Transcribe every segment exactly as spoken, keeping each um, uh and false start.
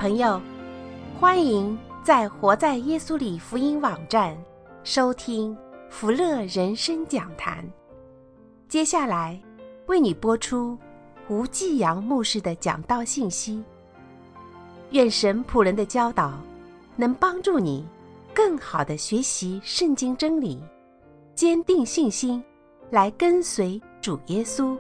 朋友，欢迎在活在耶稣里福音网站收听福乐人生讲坛。接下来为你播出吴继阳牧师的讲道信息。愿神仆人的教导能帮助你更好地学习圣经真理，坚定信心，来跟随主耶稣。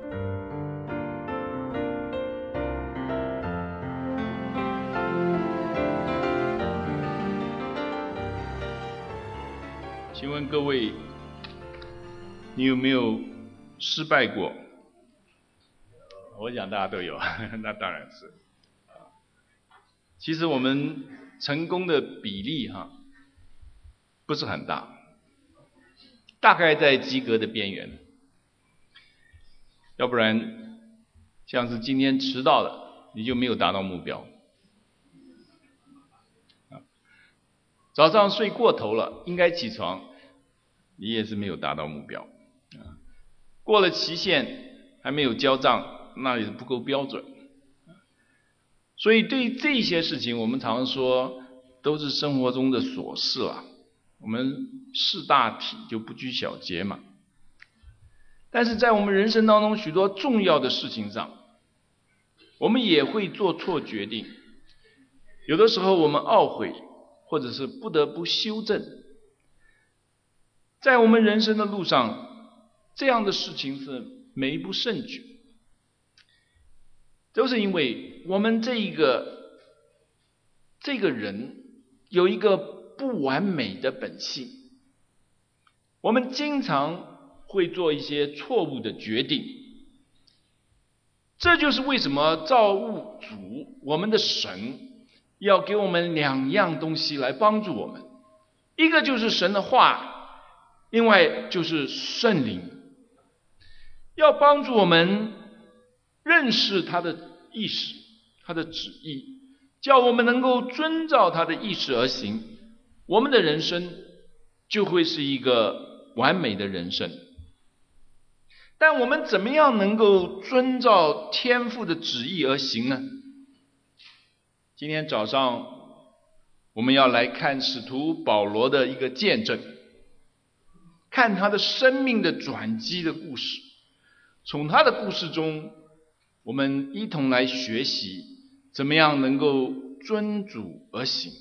请问各位，你有没有失败过？我想大家都有，那当然是。其实我们成功的比例哈，不是很大，大概在及格的边缘。要不然，像是今天迟到了，你就没有达到目标。早上睡过头了，应该起床，你也是没有达到目标。过了期限还没有交账，那也是不够标准。所以对于这些事情，我们常说都是生活中的琐事了，我们识大体就不拘小节嘛。但是在我们人生当中许多重要的事情上，我们也会做错决定，有的时候我们懊悔，或者是不得不修正。在我们人生的路上，这样的事情是每一不胜举，都是因为我们这一个这个人有一个不完美的本性，我们经常会做一些错误的决定。这就是为什么造物主我们的神要给我们两样东西来帮助我们，一个就是神的话，另外就是圣灵，要帮助我们认识他的意识，他的旨意，叫我们能够遵照他的意识而行，我们的人生就会是一个完美的人生。但我们怎么样能够遵照天父的旨意而行呢？今天早上我们要来看使徒保罗的一个见证，看他的生命的转机的故事。从他的故事中，我们一同来学习怎么样能够遵主而行。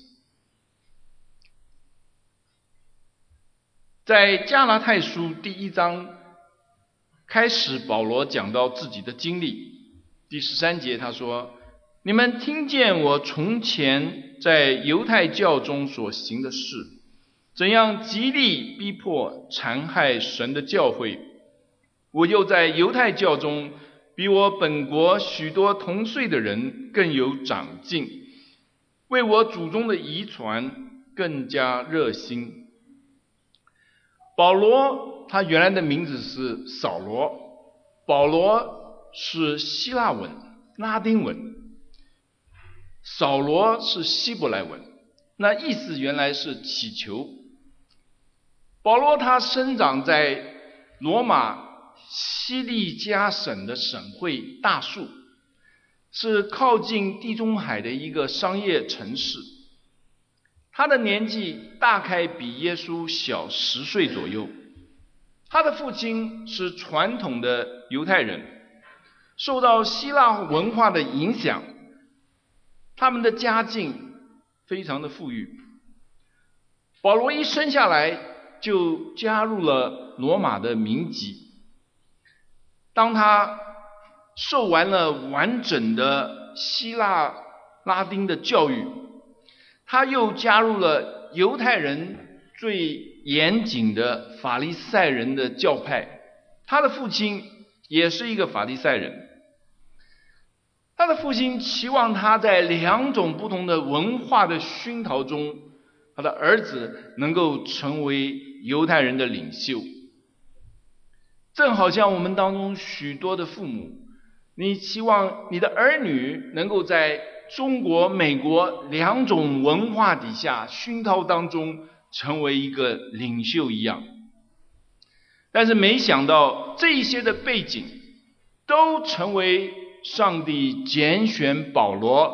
在加拉太书第一章开始，保罗讲到自己的经历。第十三节他说，你们听见我从前在犹太教中所行的事，怎样极力逼迫残害神的教会，我又在犹太教中比我本国许多同岁的人更有长进，为我祖宗的遗传更加热心。保罗他原来的名字是扫罗，保罗是希腊文、拉丁文，扫罗是希伯来文，那意思原来是祈求。保罗他生长在罗马西利加省的省会大树，是靠近地中海的一个商业城市。他的年纪大概比耶稣小十岁左右。他的父亲是传统的犹太人，受到希腊文化的影响，他们的家境非常的富裕。保罗一生下来就加入了罗马的民籍。当他受完了完整的希腊拉丁的教育，他又加入了犹太人最严谨的法利赛人的教派。他的父亲也是一个法利赛人，他的父亲期望他在两种不同的文化的熏陶中，他的儿子能够成为犹太人的领袖。正好像我们当中许多的父母，你期望你的儿女能够在中国、美国两种文化底下熏陶当中成为一个领袖一样。但是没想到这一些的背景都成为上帝拣选保罗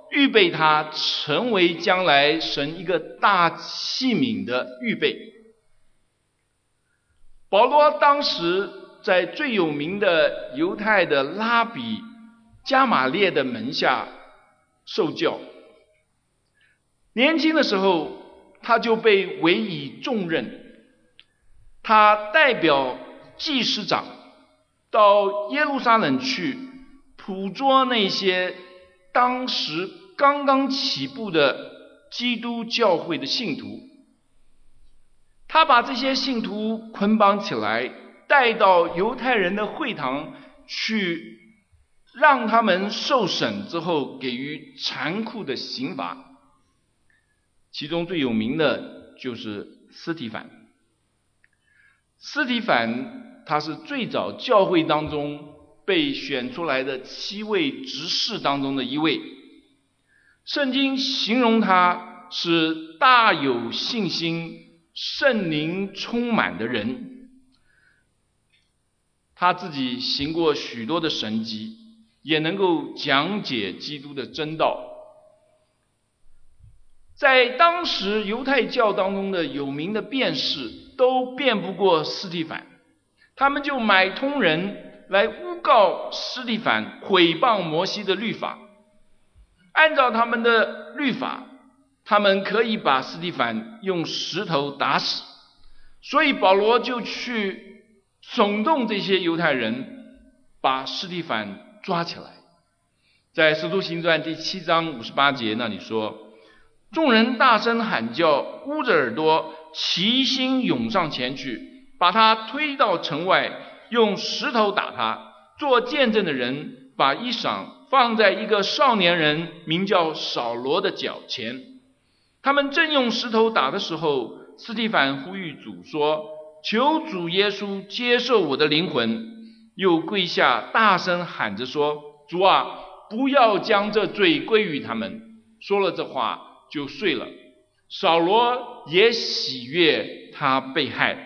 预备他成为将来神一个大器皿的预备。保罗当时在最有名的犹太的拉比加马列的门下受教，年轻的时候他就被委以重任，他代表祭司长到耶路撒冷去捕捉那些当时刚刚起步的基督教会的信徒，他把这些信徒捆绑起来，带到犹太人的会堂去，让他们受审之后给予残酷的刑罚。其中最有名的就是司提反。司提反他是最早教会当中被选出来的七位执事当中的一位，圣经形容他是大有信心、圣灵充满的人。他自己行过许多的神迹，也能够讲解基督的真道。在当时犹太教当中的有名的辩士都辩不过司提反，他们就买通人来诬告司提反毁谤摩西的律法。按照他们的律法，他们可以把司提反用石头打死，所以保罗就去耸动这些犹太人，把司提反抓起来。在使徒行传第七章五十八节那里说，众人大声喊叫，捂着耳朵，齐心涌上前去，把他推到城外，用石头打他。做见证的人把衣裳放在一个少年人名叫扫罗的脚前。他们正用石头打的时候，司提反呼吁主说，求主耶稣接受我的灵魂，又跪下大声喊着说，主啊，不要将这罪归于他们。说了这话就睡了。扫罗也喜悦他被害。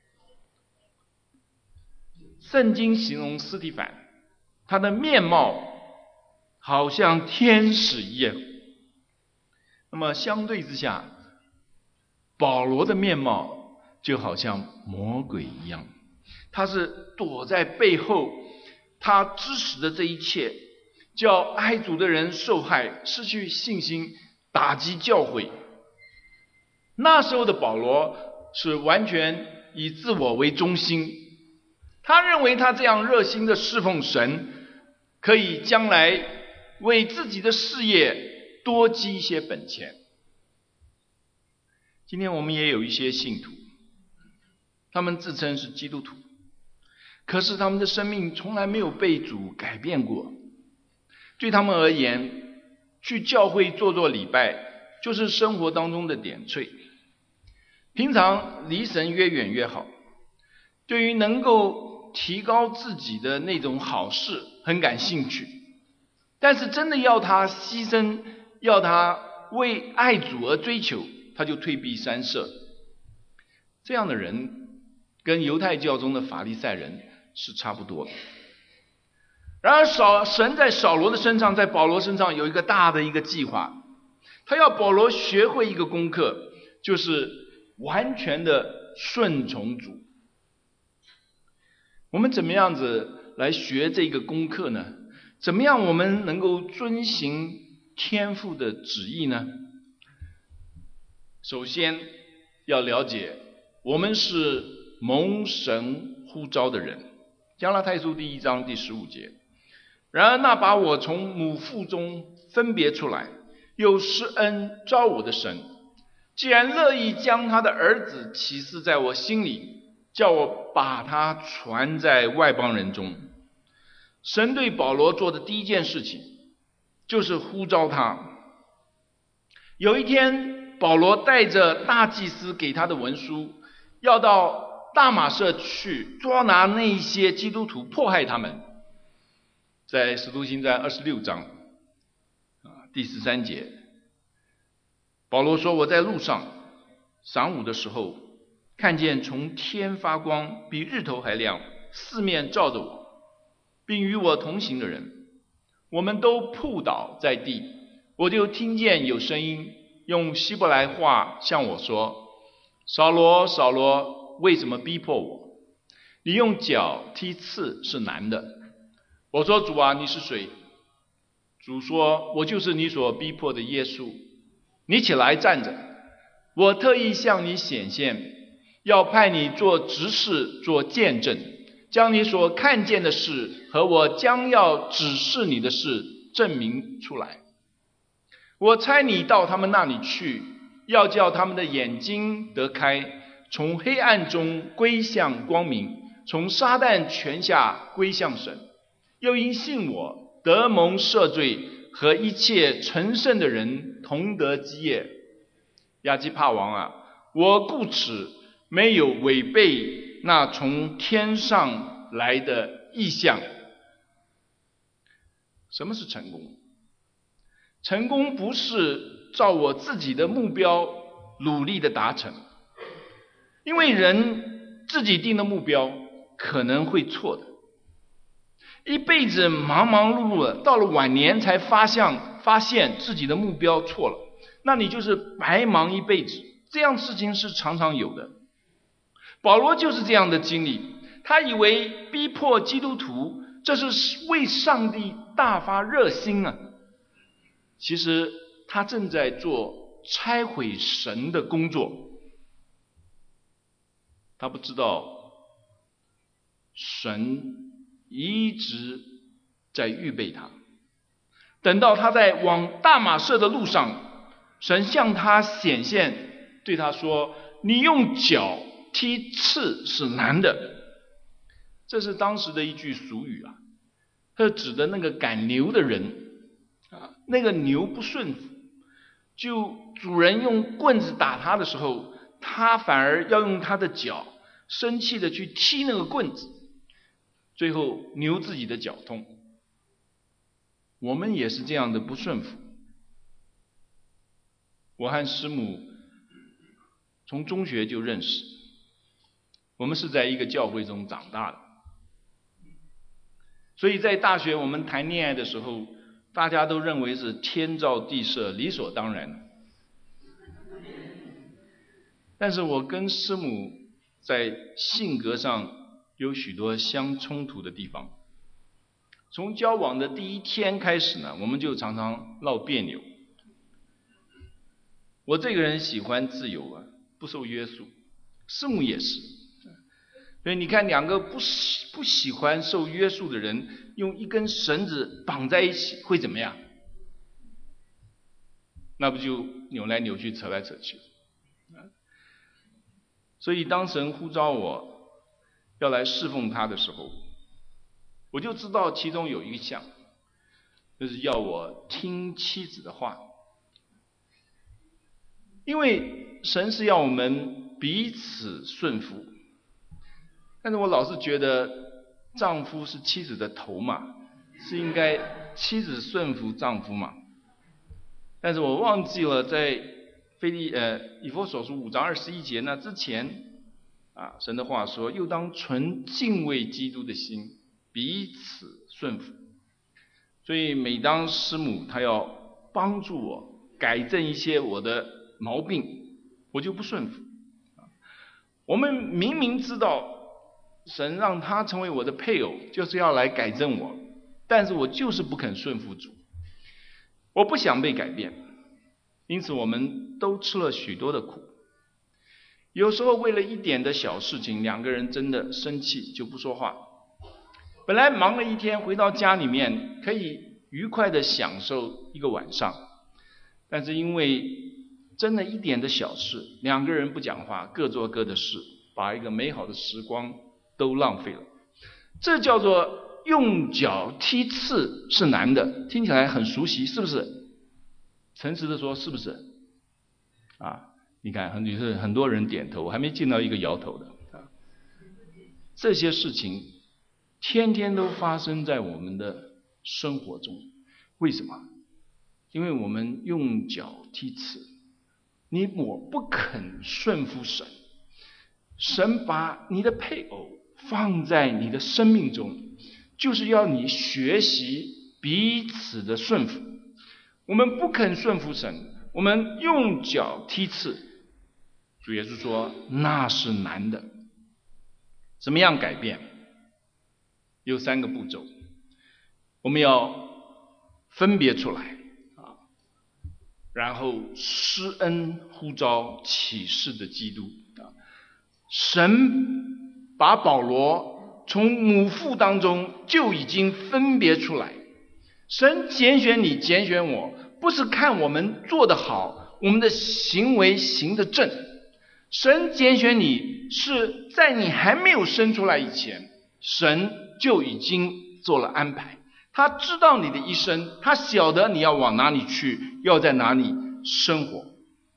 圣经形容司提反，他的面貌好像天使一样。那么相对之下，保罗的面貌就好像魔鬼一样，他是躲在背后，他支持的这一切，叫爱主的人受害，失去信心，打击教会。那时候的保罗是完全以自我为中心，他认为他这样热心的侍奉神，可以将来为自己的事业多积一些本钱。今天我们也有一些信徒，他们自称是基督徒，可是他们的生命从来没有被主改变过。对他们而言，去教会做做礼拜就是生活当中的点缀，平常离神越远越好。对于能够提高自己的那种好事很感兴趣，但是真的要他牺牲，要他为爱主而追求，他就退避三舍。这样的人跟犹太教中的法利赛人是差不多的。然而扫神在扫罗的身上，在保罗身上有一个大的一个计划，他要保罗学会一个功课，就是完全的顺从主。我们怎么样子来学这个功课呢？怎么样我们能够遵行天父的旨意呢？首先要了解，我们是蒙神呼召的人。加拉太书第一章第十五节，然而那把我从母腹中分别出来，又施恩召我的神，既然乐意将他的儿子启示在我心里，叫我把他传在外邦人中。神对保罗做的第一件事情就是呼召他。有一天，保罗带着大祭司给他的文书，要到大马色去捉拿那些基督徒，迫害他们。在使徒行传二十六章第十三节，保罗说，我在路上晌午的时候，看见从天发光，比日头还亮，四面照着我，并与我同行的人，我们都扑倒在地， 我就听见有声音用希伯来话向我说：扫罗，扫罗，为什么逼迫我？你用脚踢刺是难的。我说：主啊，你是谁？主说：我就是你所逼迫的耶稣。你起来站着，我特意向你显现，要派你做执事，做见证，将你所看见的事和我将要指示你的事证明出来。我差你到他们那里去，要叫他们的眼睛得开，从黑暗中归向光明，从撒旦权下归向神，又因信我得蒙赦罪，和一切成圣的人同得基业。亚基帕王啊，我故此没有违背那从天上来的意象。什么是成功？成功不是照我自己的目标努力的达成，因为人自己定的目标可能会错的。一辈子忙忙碌碌的，到了晚年才发现发现自己的目标错了，那你就是白忙一辈子。这样事情是常常有的。保罗就是这样的经历，他以为逼迫基督徒这是为上帝大发热心啊，其实他正在做拆毁神的工作。他不知道神一直在预备他，等到他在往大马色的路上，神向他显现，对他说：你用脚踢刺是难的。这是当时的一句俗语啊，它指的那个赶牛的人啊，那个牛不顺服，就主人用棍子打他的时候，他反而要用他的脚生气的去踢那个棍子，最后牛自己的脚痛。我们也是这样的不顺服。我和师母从中学就认识，我们是在一个教会中长大的，所以在大学我们谈恋爱的时候，大家都认为是天造地设，理所当然。但是我跟师母在性格上有许多相冲突的地方。从交往的第一天开始呢，我们就常常闹别扭。我这个人喜欢自由啊，不受约束，师母也是。所以你看，两个不喜不喜欢受约束的人，用一根绳子绑在一起，会怎么样？那不就扭来扭去，扯来扯去。所以当神呼召我要来侍奉他的时候，我就知道其中有一项，就是要我听妻子的话。因为神是要我们彼此顺服，但是我老是觉得丈夫是妻子的头嘛，是应该妻子顺服丈夫嘛。但是我忘记了在腓立呃以弗所书五章二十一节那之前啊，神的话说，又当存敬畏基督的心，彼此顺服。所以每当师母她要帮助我改正一些我的毛病，我就不顺服。我们明明知道神让他成为我的配偶就是要来改正我，但是我就是不肯顺服主，我不想被改变，因此我们都吃了许多的苦。有时候为了一点的小事情，两个人真的生气就不说话。本来忙了一天，回到家里面可以愉快的享受一个晚上，但是因为真的一点的小事，两个人不讲话，各做各的事，把一个美好的时光都浪费了。这叫做用脚踢刺是难的，听起来很熟悉，是不是？诚实的说，是不是？啊，你看，很是很多人点头，我还没见到一个摇头的啊。这些事情天天都发生在我们的生活中，为什么？因为我们用脚踢刺。你我不肯顺服神，神把你的配偶放在你的生命中，就是要你学习彼此的顺服。 我们不肯顺服神，我们用脚踢刺。主耶稣说那是难的。怎么样改变？有三个步骤，我们要分别出来啊，然后施恩呼召启示的基督啊。神把保罗从母腹当中就已经分别出来。神拣选你，拣选我，不是看我们做得好，我们的行为行得正。神拣选你是在你还没有生出来以前，神就已经做了安排。他知道你的一生，他晓得你要往哪里去，要在哪里生活。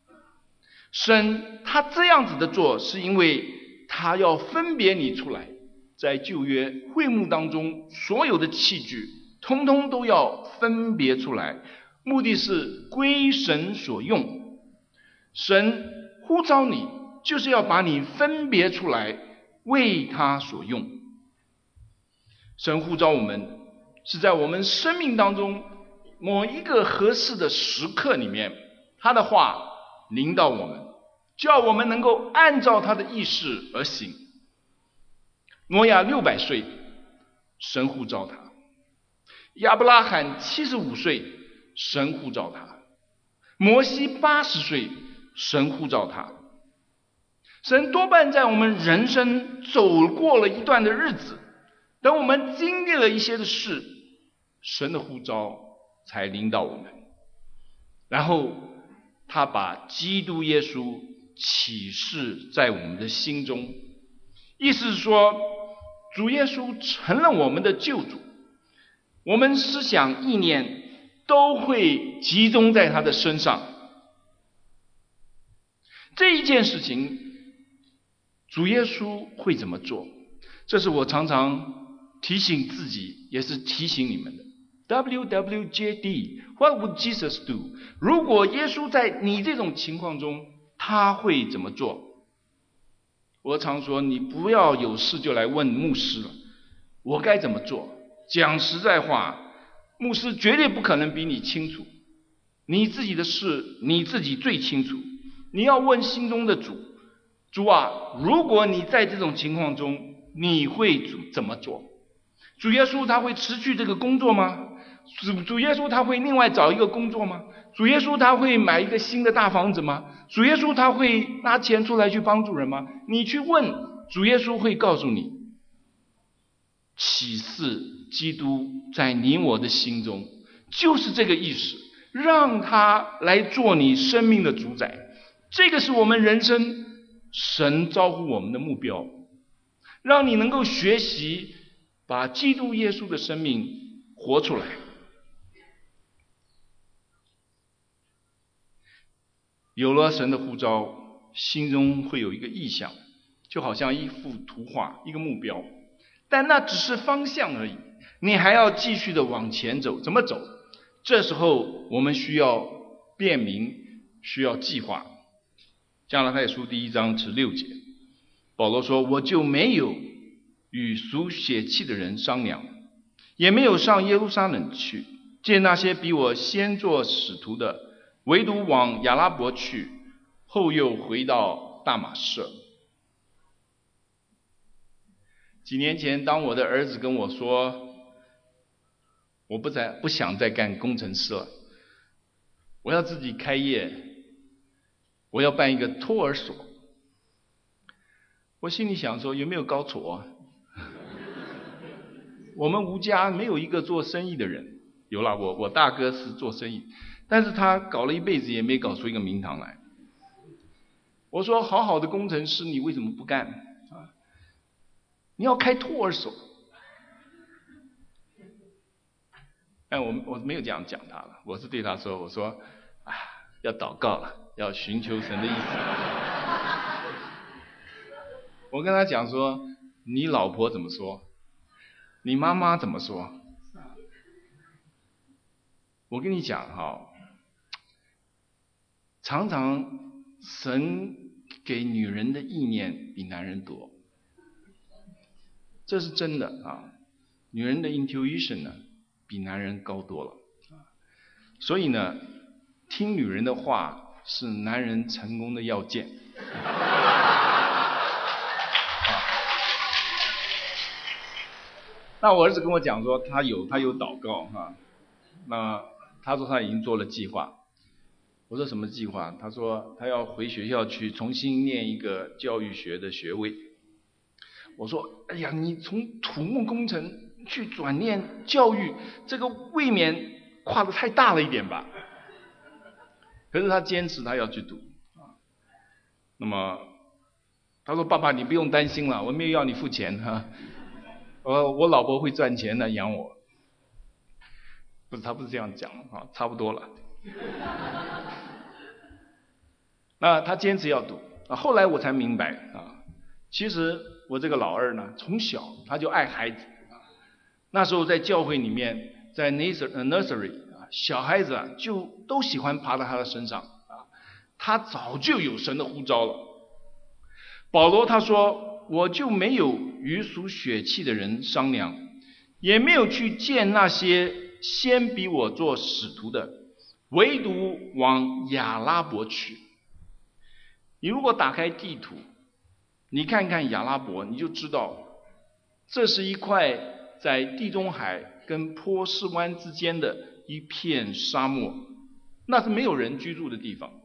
神他这样子的做，是因为他要分别你出来。在旧约会幕当中，所有的器具通通都要分别出来，目的是归神所用。神呼召你，就是要把你分别出来，为他所用。神呼召我们，是在我们生命当中某一个合适的时刻里面，他的话领导我们，叫我们能够按照他的意识而行。挪亚六百岁，神呼召他；亚伯拉罕七十五岁，神呼召他；摩西八十岁，神呼召他。神多半在我们人生走过了一段的日子，等我们经历了一些的事，神的呼召才领导我们，然后他把基督耶稣启示在我们的心中。意思是说，主耶稣成了我们的救主，我们思想意念都会集中在他的身上。这一件事情，主耶稣会怎么做？这是我常常提醒自己，也是提醒你们的。W W J D What would Jesus do？ 如果耶稣在你这种情况中，他会怎么做？我常说，你不要有事就来问牧师了，我该怎么做？讲实在话，牧师绝对不可能比你清楚，你自己的事你自己最清楚。你要问心中的主，主啊，如果你在这种情况中，你会怎么做？主耶稣他会辞去这个工作吗？主主耶稣他会另外找一个工作吗？主耶稣他会买一个新的大房子吗？主耶稣他会拿钱出来去帮助人吗？你去问，主耶稣会告诉你。启示基督在你我的心中，就是这个意思，让他来做你生命的主宰。这个是我们人生神招呼我们的目标，让你能够学习把基督耶稣的生命活出来。有了神的呼召，心中会有一个意向，就好像一幅图画，一个目标，但那只是方向而已，你还要继续的往前走。怎么走？这时候我们需要辨明，需要计划。加拉太书第一章十六节，保罗说，我就没有与属血气的人商量，也没有上耶路撒冷去见那些比我先做使徒的，唯独往亚拉伯去，后又回到大马色。几年前，当我的儿子跟我说，我不再不想再干工程师了，我要自己开业，我要办一个托儿所。我心里想说，有没有搞错啊？我们吴家没有一个做生意的人，有了我我大哥是做生意，但是他搞了一辈子也没搞出一个名堂来。我说，好好的工程师你为什么不干啊？你要开托儿所。但我我没有这样讲他了，我是对他说，我说啊，要祷告了，要寻求神的意思。我跟他讲说，你老婆怎么说？你妈妈怎么说？我跟你讲哈，常常神给女人的意念比男人多，这是真的啊。女人的 intuition 呢，比男人高多了。 所以呢，听女人的话是男人成功的要件。那我儿子跟我讲说，他有他有祷告哈，那他说他已经做了计划。我说什么计划？他说他要回学校去重新念一个教育学的学位。我说，哎呀，你从土木工程去转念教育，这个未免跨得太大了一点吧。可是他坚持他要去读啊。那么他说，爸爸你不用担心了，我没有要你付钱哈。我我老婆会赚钱的养我。不是，他不是这样讲啊，差不多了。那他坚持要读啊，后来我才明白啊，其实我这个老二呢，从小他就爱孩子啊。那时候在教会里面，在 nursery 啊，小孩子啊就都喜欢爬到他的身上啊，他早就有神的呼召了。保罗他说，我就没有与属血气的人商量，也没有去见那些先比我做使徒的，唯独往亚拉伯去。你如果打开地图，你看看亚拉伯，你就知道这是一块在地中海跟波斯湾之间的一片沙漠，那是没有人居住的地方。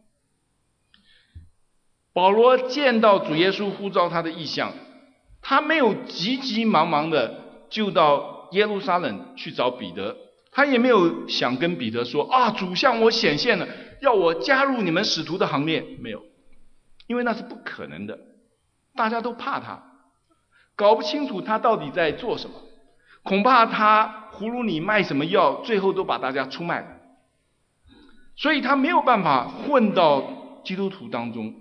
保罗见到主耶稣呼召他的意象，他没有急急忙忙的就到耶路撒冷去找彼得，他也没有想跟彼得说啊，主向我显现了，要我加入你们使徒的行列，没有，因为那是不可能的，大家都怕他，搞不清楚他到底在做什么，恐怕他葫芦里卖什么药，最后都把大家出卖了，所以他没有办法混到基督徒当中。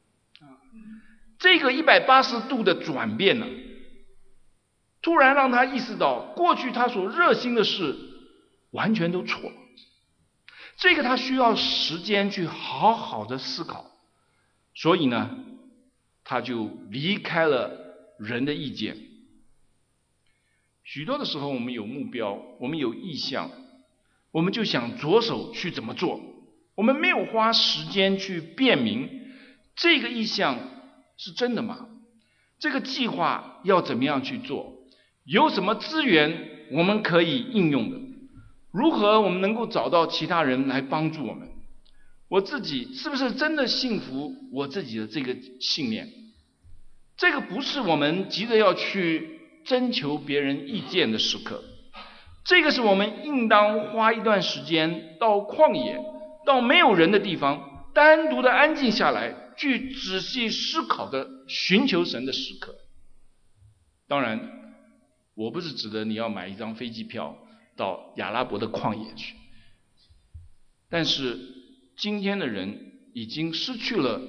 这个一百八十度的转变呢，突然让他意识到过去他所热心的事完全都错了。这个他需要时间去好好的思考，所以呢，他就离开了人的意见。许多的时候我们有目标，我们有意向，我们就想着手去怎么做，我们没有花时间去辨明这个意向是真的吗？这个计划要怎么样去做？有什么资源我们可以应用的？如何我们能够找到其他人来帮助我们？我自己是不是真的信服我自己的这个信念？这个不是我们急着要去征求别人意见的时刻，这个是我们应当花一段时间到旷野，到没有人的地方，单独的安静下来，去仔细思考的寻求神的时刻。当然，我不是指的你要买一张飞机票到亚拉伯的旷野去，但是今天的人已经失去了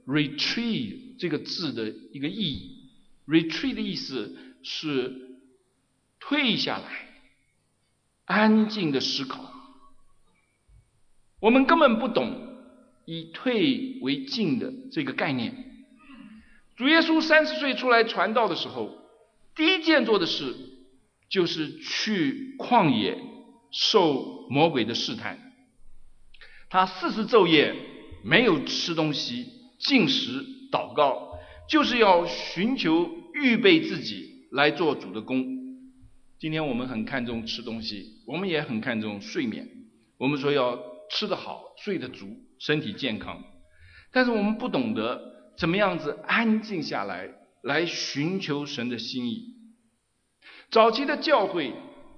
retreat 这个字的一个意义。 retreat 的意思是退下来，安静的思考。我们根本不懂以退为进的这个概念。主耶稣三十岁出来传道的时候，第一件做的事就是去旷野受魔鬼的试探。他四十昼夜没有吃东西，禁食祷告，就是要寻求预备自己来做主的工。今天我们很看重吃东西，我们也很看重睡眠，我们说要吃得好，睡得足，身体健康，但是我们不懂得怎么样子安静下来，来寻求神的心意。早期的教会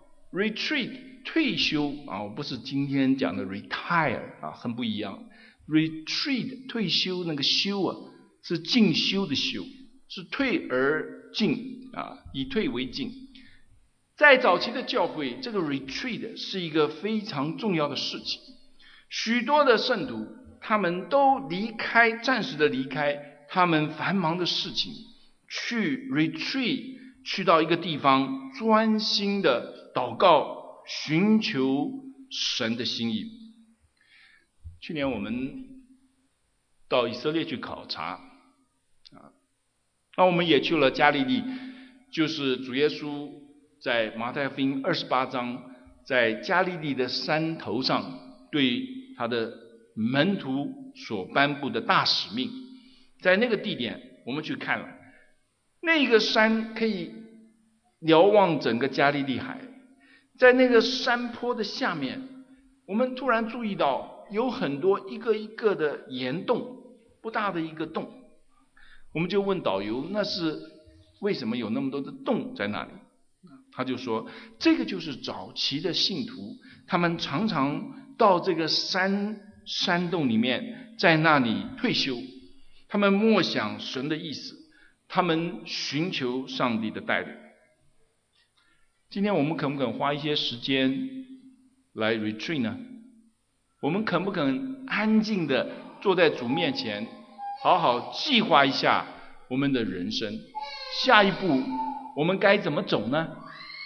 retreat 退休啊，我不是今天讲的 retire 啊，很不一样。retreat 退休，那个休啊是进修的修，是退而进啊，以退为进。在早期的教会，这个 retreat 是一个非常重要的事情。许多的圣徒他们都离开，暂时的离开他们繁忙的事情，去 retreat， 去到一个地方专心的祷告，寻求神的心意。去年我们到以色列去考察啊，那我们也去了加利利，就是主耶稣在马太福音二十八章在加利利的山头上对他的门徒所颁布的大使命。在那个地点我们去看了，那个山可以瞭望整个加利利海，在那个山坡的下面，我们突然注意到有很多一个一个的岩洞，不大的一个洞。我们就问导游，那是为什么有那么多的洞在那里？他就说，这个就是早期的信徒，他们常常到这个山山洞里面，在那里退休，他们默想神的意思，他们寻求上帝的带领。今天我们肯不肯花一些时间来 retreat 呢？我们肯不肯安静的坐在主面前，好好计划一下我们的人生，下一步我们该怎么走呢？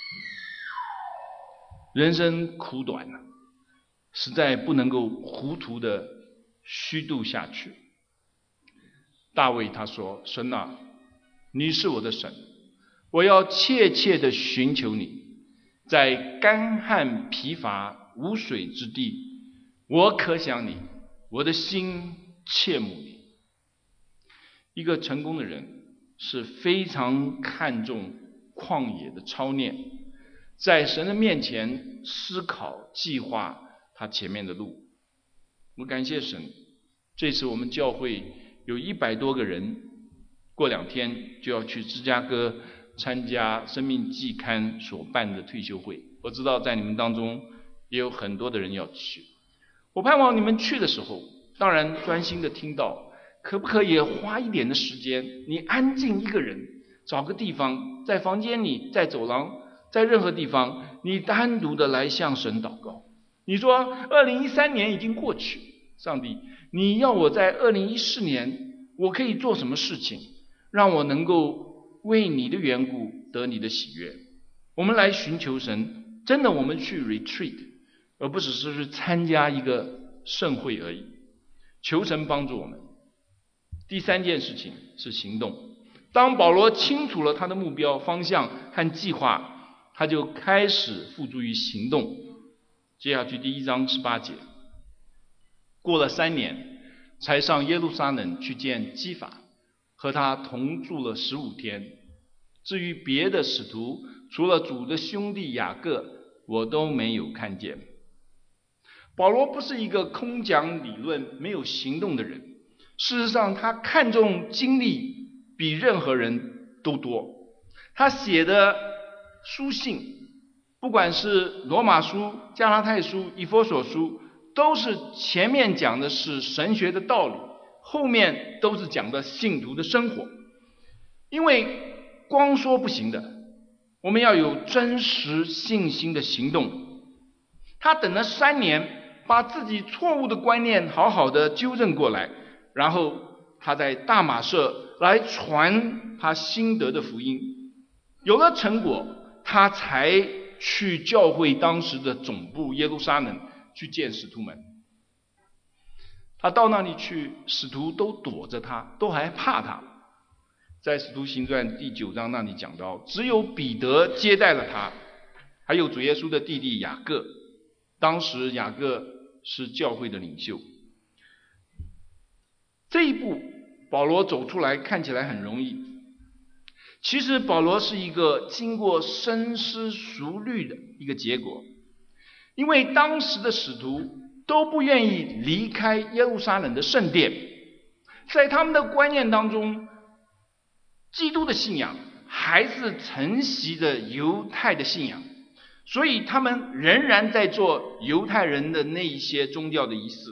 人生苦短了，实在不能够糊涂的虚度下去。大卫他说，神啊，你是我的神，我要切切的寻求你，在干旱疲乏无水之地，我渴想你，我的心切慕你。一个成功的人是非常看重旷野的操练，在神的面前思考计划他前面的路。我感谢神，这次我们教会有一百多个人，过两天就要去芝加哥参加生命季刊所办的退休会。我知道在你们当中也有很多的人要去，我盼望你们去的时候，当然专心的听到，可不可以花一点的时间，你安静一个人，找个地方，在房间里，在走廊，在任何地方，你单独的来向神祷告。你说二零一三年已经过去，上帝，你要我在二零一四年我可以做什么事情，让我能够为你的缘故得你的喜悦。我们来寻求神，真的我们去 retreat， 而不只是参加一个盛会而已。求神帮助我们。第三件事情是行动。当保罗清楚了他的目标方向和计划，他就开始付诸于行动。接下去第一章十八节，过了三年，才上耶路撒冷去见基法，和他同住了十五天。至于别的使徒，除了主的兄弟雅各，我都没有看见。保罗不是一个空讲理论没有行动的人，事实上他看重经历比任何人都多。他写的书信，不管是罗马书、加拉太书、以弗所书，都是前面讲的是神学的道理，后面都是讲的信徒的生活。因为光说不行的，我们要有真实信心的行动。他等了三年，把自己错误的观念好好的纠正过来，然后他在大马色来传他心得的福音。有了成果，他才去教会当时的总部耶路撒冷去见使徒们。他到那里去，使徒都躲着他，都还怕他。在使徒行传第九章那里讲到，只有彼得接待了他，还有主耶稣的弟弟雅各。当时雅各是教会的领袖。这一步保罗走出来看起来很容易，其实保罗是一个经过深思熟虑的一个结果。因为当时的使徒都不愿意离开耶路撒冷的圣殿，在他们的观念当中，基督的信仰还是承袭着犹太的信仰，所以他们仍然在做犹太人的那一些宗教的仪式。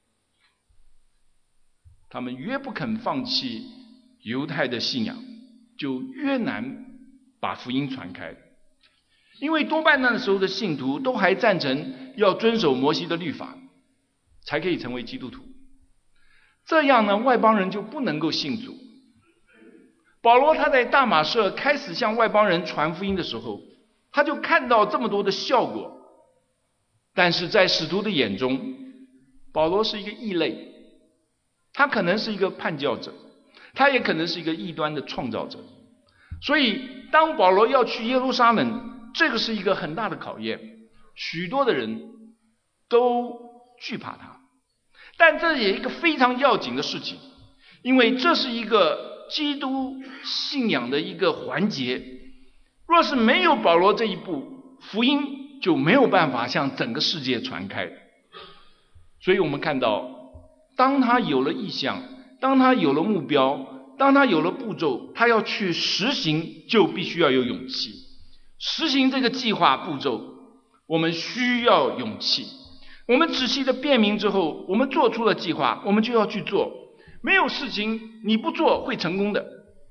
他们越不肯放弃犹太的信仰，就越难把福音传开。因为多半那时候的信徒都还赞成要遵守摩西的律法，才可以成为基督徒。这样呢，外邦人就不能够信主。保罗他在大马色开始向外邦人传福音的时候，他就看到这么多的效果。但是在使徒的眼中，保罗是一个异类，他可能是一个叛教者，他也可能是一个异端的创造者。所以当保罗要去耶路撒冷，这个是一个很大的考验。许多的人都惧怕他。但这也是一个非常要紧的事情，因为这是一个基督信仰的一个环节。若是没有保罗这一步，福音就没有办法向整个世界传开。所以我们看到，当他有了意向，当他有了目标，当他有了步骤，他要去实行，就必须要有勇气。实行这个计划步骤，我们需要勇气。我们仔细的辨明之后，我们做出了计划，我们就要去做。没有事情你不做会成功的。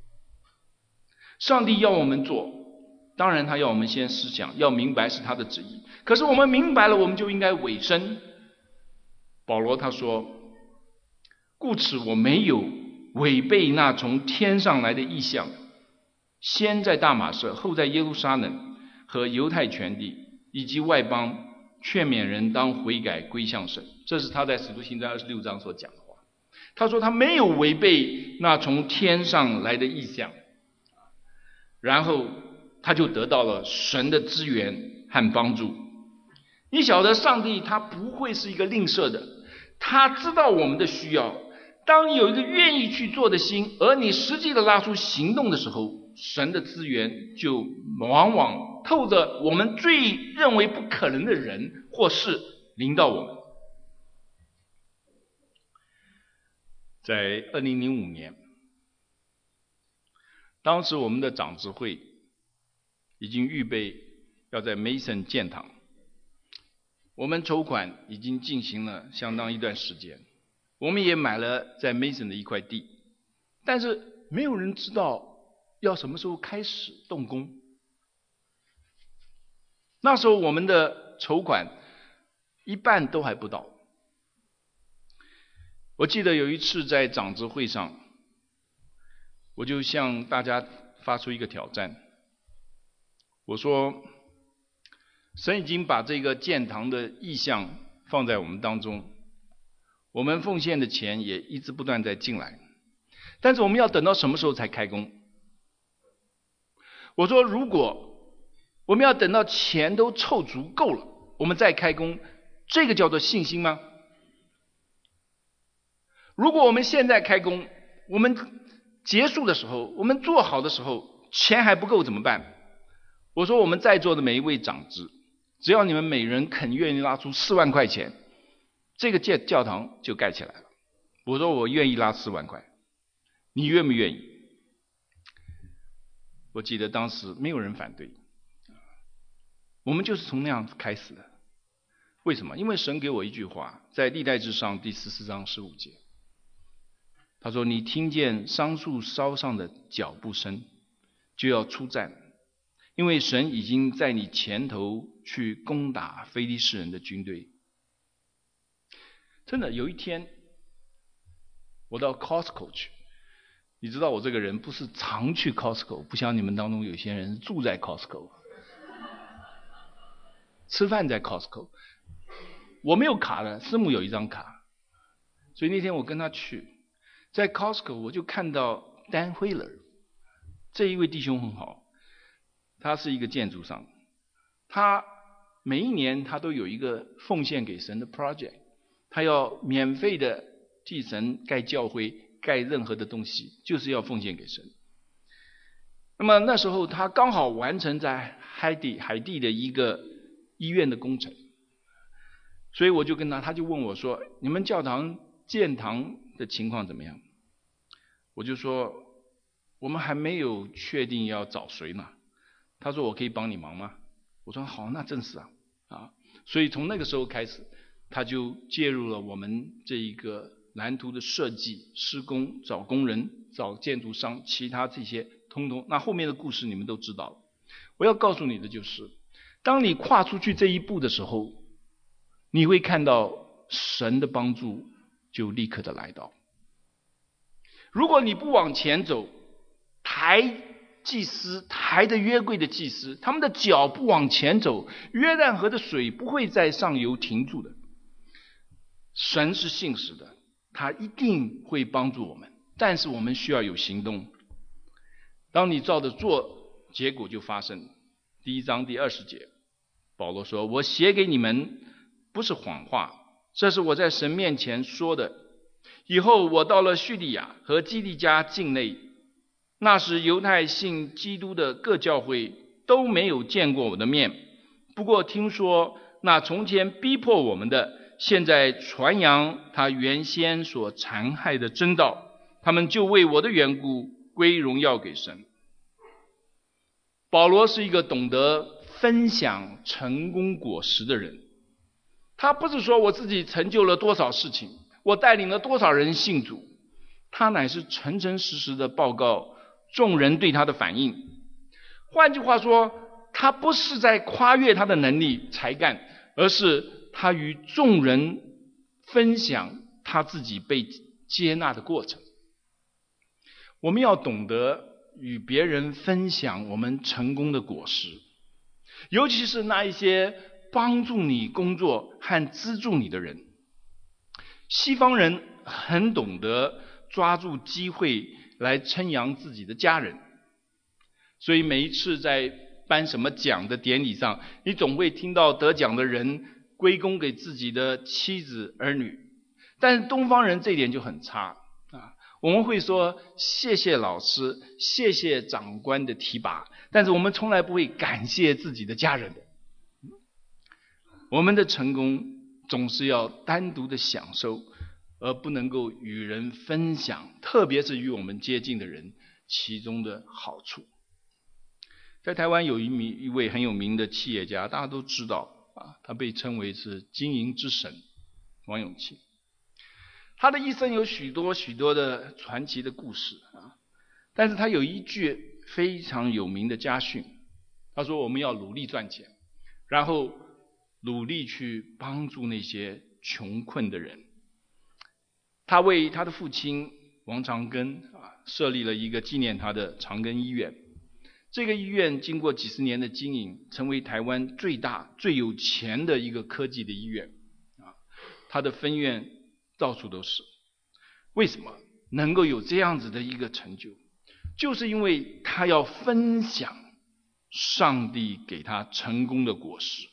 上帝要我们做，当然他要我们先思想，要明白是他的旨意。可是我们明白了，我们就应该委身。保罗他说，故此我没有违背那从天上来的意象，先在大马色，后在耶路撒冷和犹太全地以及外邦，劝勉人当悔改归向神。这是他在使徒行传二十六章所讲的话。他说他没有违背那从天上来的意象，然后他就得到了神的资源和帮助。你晓得上帝他不会是一个吝啬的，他知道我们的需要。当有一个愿意去做的心，而你实际的拉出行动的时候，神的资源就往往透着我们最认为不可能的人或事临到我们。在二零零五年，当时我们的长执会已经预备要在 Mason 建堂，我们筹款已经进行了相当一段时间，我们也买了在 Mason 的一块地，但是没有人知道要什么时候开始动工。那时候我们的筹款一半都还不到。我记得有一次在长执会上，我就向大家发出一个挑战，我说神已经把这个建堂的意向放在我们当中，我们奉献的钱也一直不断在进来，但是我们要等到什么时候才开工？我说如果我们要等到钱都凑足够了，我们再开工，这个叫做信心吗？如果我们现在开工，我们结束的时候，我们做好的时候，钱还不够怎么办？我说我们在座的每一位长执，只要你们每人肯愿意拉出四万块钱，这个教教堂就盖起来了。我说我愿意拉四万块，你愿不愿意？我记得当时没有人反对，我们就是从那样开始的。为什么？因为神给我一句话，在历代志上第十四章十五节，他说你听见桑树梢上的脚步声，就要出战，因为神已经在你前头去攻打非利士人的军队。真的，有一天我到 Costco 去，你知道我这个人不是常去 Costco， 不像你们当中有些人住在 Costco， 吃饭在 Costco。 我没有卡的，师母有一张卡，所以那天我跟他去，在 Costco 我就看到 Dan Wheeler 这一位弟兄很好，他是一个建筑商，他每一年他都有一个奉献给神的 project， 他要免费的替神盖教会，盖任何的东西，就是要奉献给神。那么那时候他刚好完成在海地海地的一个医院的工程，所以我就跟他，他就问我说，你们教堂建堂的情况怎么样？我就说我们还没有确定要找谁呢。他说我可以帮你忙吗？我说好，那正是啊啊！所以从那个时候开始，他就介入了我们这一个蓝图的设计、施工、找工人、找建筑商，其他这些通通。那后面的故事你们都知道了。我要告诉你的就是，当你跨出去这一步的时候，你会看到神的帮助就立刻的来到。如果你不往前走，抬祭司抬的约柜的祭司，他们的脚不往前走，约旦河的水不会在上游停住的。神是信实的，他一定会帮助我们，但是我们需要有行动。当你照着做，结果就发生。第一章第二十节，保罗说，我写给你们不是谎话， 这是我在神面前说的。以后我到了叙利亚和基利家境内，那时犹太信基督的各教会都没有见过我的面，不过听说那从前逼迫我们的，现在传扬他原先所残害的真道，他们就为我的缘故归荣耀给神。保罗是一个懂得分享成功果实的人，他不是说我自己成就了多少事情，我带领了多少人信主，他乃是诚诚实实的报告众人对他的反应。换句话说，他不是在夸越他的能力才干，而是他与众人分享他自己被接纳的过程。我们要懂得与别人分享我们成功的果实，尤其是那一些帮助你工作和资助你的人。西方人很懂得抓住机会来称扬自己的家人，所以每一次在颁什么奖的典礼上，你总会听到得奖的人归功给自己的妻子儿女。但是东方人这一点就很差啊，我们会说谢谢老师，谢谢长官的提拔，但是我们从来不会感谢自己的家人的。我们的成功总是要单独的享受，而不能够与人分享，特别是与我们接近的人其中的好处。在台湾有一名一位很有名的企业家，大家都知道啊，他被称为是经营之神王永庆。他的一生有许多许多的传奇的故事啊，但是他有一句非常有名的家训，他说我们要努力赚钱，然后努力去帮助那些穷困的人。他为他的父亲王长庚啊设立了一个纪念他的长庚医院。这个医院经过几十年的经营，成为台湾最大最有钱的一个科技的医院啊，他的分院到处都是。为什么能够有这样子的一个成就？就是因为他要分享上帝给他成功的果实。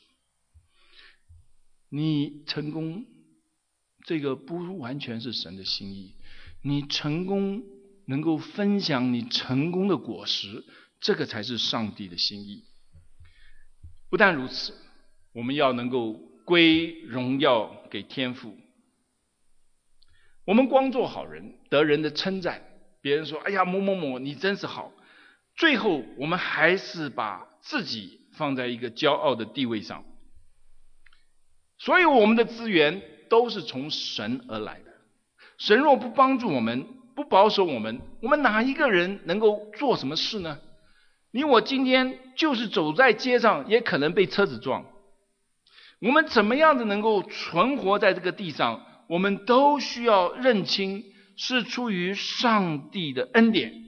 你成功，这个不完全是神的心意，你成功能够分享你成功的果实，这个才是上帝的心意。不但如此，我们要能够归荣耀给天父。我们光做好人，得人的称赞，别人说哎呀某某某你真是好，最后我们还是把自己放在一个骄傲的地位上。所有我们的资源都是从神而来的，神若不帮助我们，不保守我们，我们哪一个人能够做什么事呢？你我今天就是走在街上，也可能被车子撞。我们怎么样子能够存活在这个地上，我们都需要认清是出于上帝的恩典。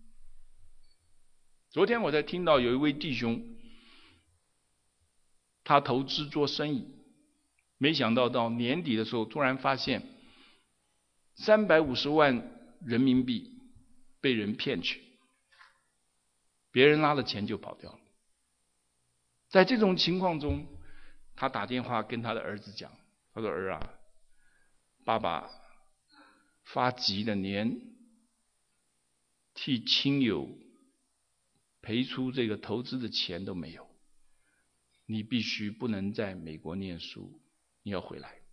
昨天我在听到有一位弟兄，他投资做生意，没想到到年底的时候突然发现三百五十万人民币被人骗去，别人拿了钱就跑掉了。在这种情况中，他打电话跟他的儿子讲，他说儿啊，爸爸发急了年，替亲友赔出这个投资的钱都没有，你必须不能在美国念书，你要回来。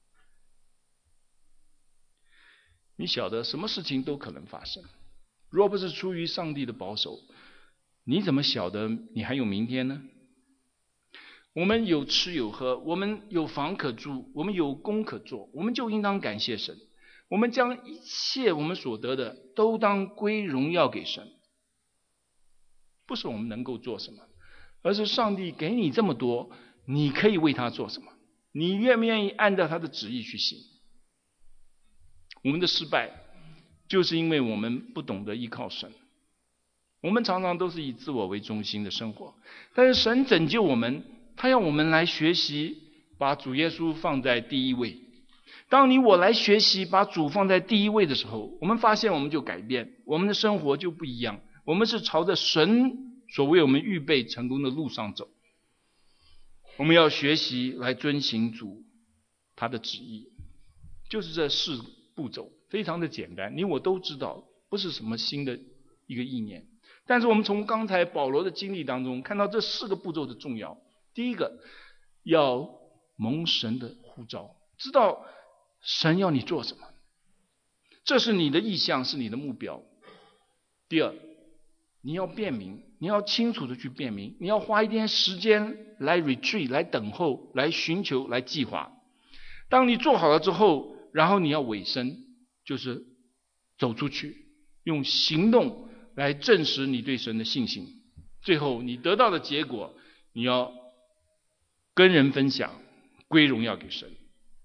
你晓得什么事情都可能发生，若不是出于上帝的保守，你怎么晓得你还有明天呢？我们有吃有喝，我们有房可住，我们有工可做，我们就应当感谢神。我们将一切我们所得的都当归荣耀给神，不是我们能够做什么，而是上帝给你这么多，你可以为他做什么，你愿不愿意按照他的旨意去行。我们的失败就是因为我们不懂得依靠神，我们常常都是以自我为中心的生活。但是神拯救我们，他要我们来学习把主耶稣放在第一位。当你我来学习把主放在第一位的时候，我们发现我们就改变，我们的生活就不一样，我们是朝着神所为我们预备成功的路上走。我们要学习来遵行主他的旨意，就是这四步骤，非常的简单，你我都知道，不是什么新的一个意念。但是我们从刚才保罗的经历当中看到这四个步骤的重要。第一个，要蒙神的呼召，知道神要你做什么，这是你的意向，是你的目标。第二，你要辨明，你要清楚的去辨明，你要花一点时间来 retreat， 来等候，来寻求，来计划。当你做好了之后，然后你要委身，就是走出去，用行动来证实你对神的信心。最后你得到的结果，你要跟人分享，归荣耀给神。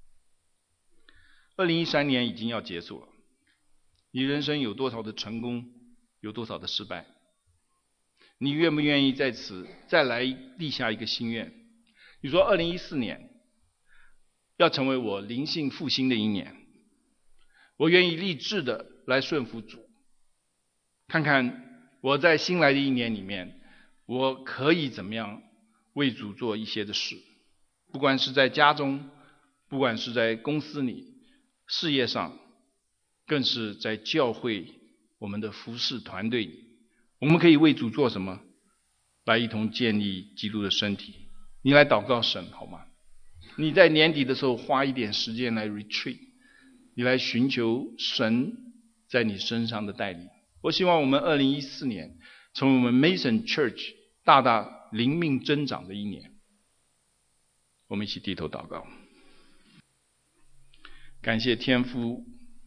二零一三年已经要结束了，你人生有多少的成功，有多少的失败？你愿不愿意在此再来立下一个心愿？你说二零一四年要成为我灵性复兴的一年，我愿意立志的来顺服主，看看我在新来的一年里面，我可以怎么样为主做一些的事，不管是在家中，不管是在公司里，事业上，更是在教会我们的服事团队里，我们可以为主做什么？来一同建立基督的身体。你来祷告神好吗？你在年底的时候花一点时间来 retreat， 你来寻求神在你身上的带领。我希望我们二零一四年成为我们 Mason Church 大大灵命增长的一年。我们一起低头祷告。感谢天父，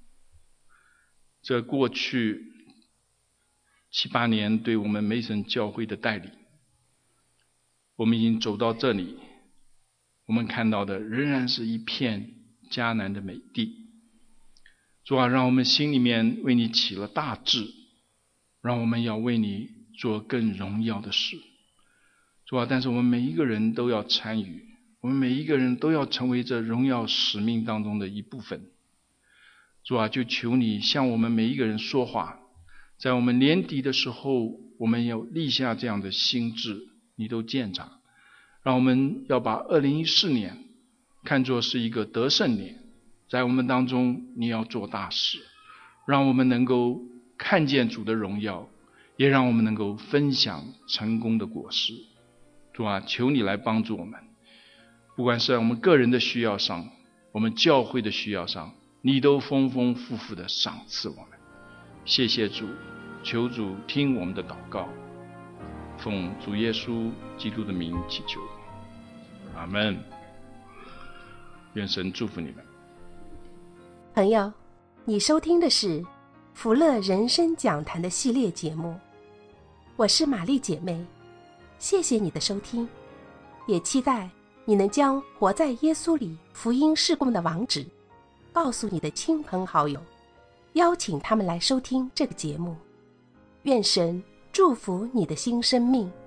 这过去七八年对我们 Mason 教会的带领，我们已经走到这里，我们看到的仍然是一片迦南的美地。主啊，让我们心里面为你起了大志，让我们要为你做更荣耀的事。主啊，但是我们每一个人都要参与，我们每一个人都要成为这荣耀使命当中的一部分。主啊，就求你向我们每一个人说话，在我们年底的时候，我们要立下这样的心志，你都鉴察，让我们要把二零一四年看作是一个得胜年，在我们当中你要做大事，让我们能够看见主的荣耀，也让我们能够分享成功的果实。主啊，求你来帮助我们，不管是在我们个人的需要上，我们教会的需要上，你都丰丰富富的赏赐我们。谢谢主，求主听我们的祷告，奉主耶稣基督的名祈求，阿们。愿神祝福你们。 朋友，你收听的是福乐人生讲坛的系列节目，我是玛丽姐妹，谢谢你的收听，也期待你能将活在耶稣里福音事工的网址告诉你的亲朋好友，邀请他们来收听这个节目。愿神祝福你的新生命。